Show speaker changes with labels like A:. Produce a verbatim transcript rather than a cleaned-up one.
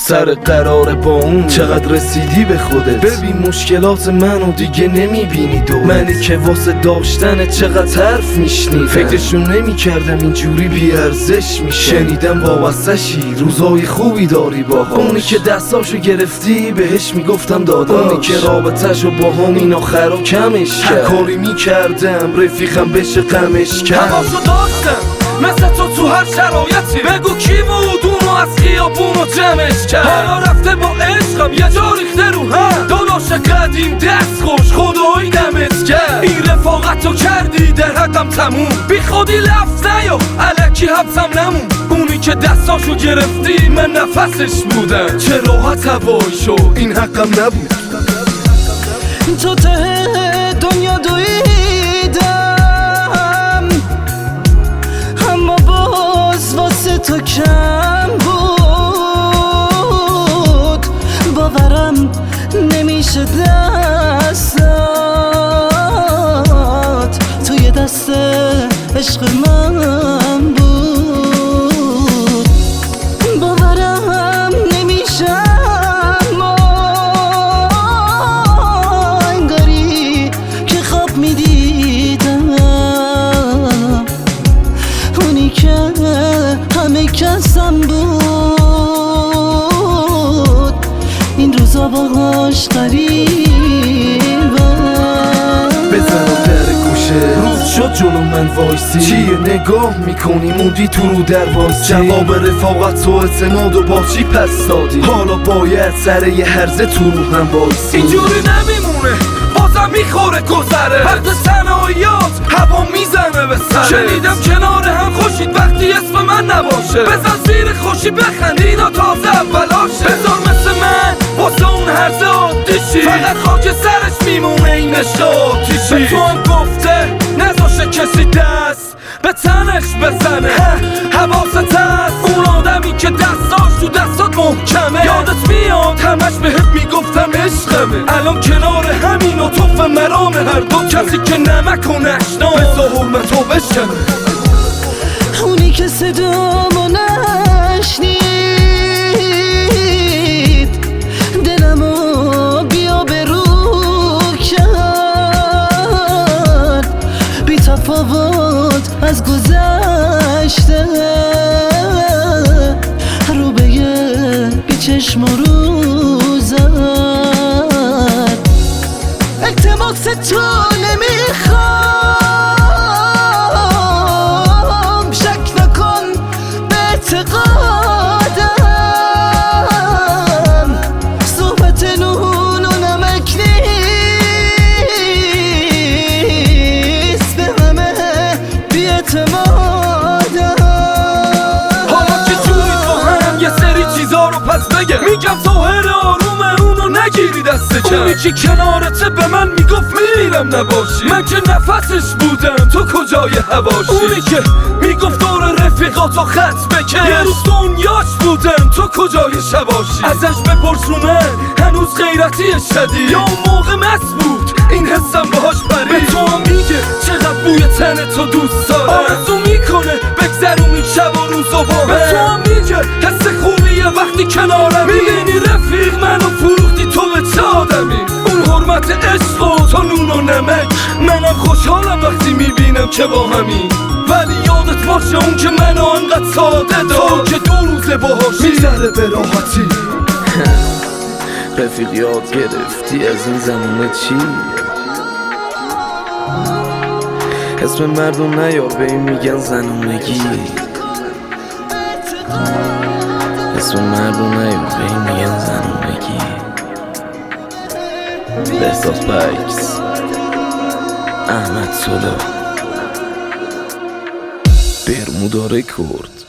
A: سر قرار با اون چقدر رسیدی به خودت؟ ببین مشکلات منو دیگه نمیبینی دو منی که واسه داشتن چقدر حرف میشنیدم فکرشون نمیکردم اینجوری بیارزش میشه شنیدم وابستشی روزای خوبی داری با اونی که دستاشو گرفتی بهش میگفتم داداش اونی که رابطهشو با همین آخرا کمش کرد هر کاری میکردم رفیقم بشه غمش کرد
B: هماشو داشتم مثل تو تو هر شرایطی بگو کی بود اونو از خیابونو جمعش کرد حالا رفته با عشقم یه جا ریخته رو هم داداش قدیم دست خوش خدایی دمت کرد این رفاقتو کردی در حقم تموم بی خودی لفظ نیا الکی حبسم نمون اونی که دستاشو گرفتی من نفسش بودم چه راحت هوایی شد این حقم نبود
C: تو ته دنیا دویدم اما باز واسه تو کم بود باورم نمیشه دستات توی دست عشق من بود باورم نمیشه اما انگاری که خواب میدیدم اونی که همه کسم بود این روزا باهاش قریبم
A: بزن و در گوشه روز شد جلو من وایسی چیه نگاه میکنی موندی تو رو در وایسی جواب رفاقت و اعتماد و با چی پس دادی حالا باید سر یه هرزه تو رو هم وایسی
B: اینجوری نمیمونه بازم میخوره گذره وقت صنایات هوا میزنه به سره شنیدم کنار هم خوشید وقتی اسم من نباشه بزن زیر خوشی بخند اینا تازه اولاشه بذار مثل من واسه اون هرزه عادیشی فقط خاک سرش میمونه این عشق آتیشی به تو هم گفته نذاشه کسی دست به تنش بزنه حواست هست اون آدمی که دستاش تو دستات محکمه یادت میاد همش بهت میگفتم عشقمه الان کنار همین و توف مرام هر دو کسی که نمک و نشنا بزا حرمتو بشکنه
C: اونی که صدامو نشنید دلمو بیا به رو کرد بی تفاوت از گذشته رو به یه بی چشم رو زد التماس تو نمیخوام شک نکن به اعتقادم صحبت نون و نمک نیست به همه بی اعتمادم
B: حالا که جوری تو هم یه سری چیزا رو پس بگه میگم ظاهر آرومه اونو نگیری دست کم اونی که کنارته به من میگفت میرم نباشی من که نفسش بودم تو کجای هواشی اونی که میگفت دور رفیقاتو خط بکش یه روز دنیاش بودم تو کجای شباشی ازش بپرس رو من هنوز غیرتی شدید یا اون موقع مست بود این حسم باهاش برید به تو هم میگه چقدر بوی تن تو دوست داره آرزو میکنه بگذرونی شب و روز و با به تو هم میگه حس خوبیه وقتی کنارم میبینی رفیق منو فروختی تو به چه آدمی اون حرمت عشق و تو نون و نمک منم خوشحالم وقتی میبینم که با همین ولی یادت باشه اون که منو انقدر ساده دار که دو روزه باهاش میذاره به راحتی
A: رفیق یاد گرفتی از این زمونه چی؟ اسم مردم نیار به این میگن زنونگی اسم مردم نیار به این میگن زنونگی بهزاد بکس احمد سولا برمودا رکورد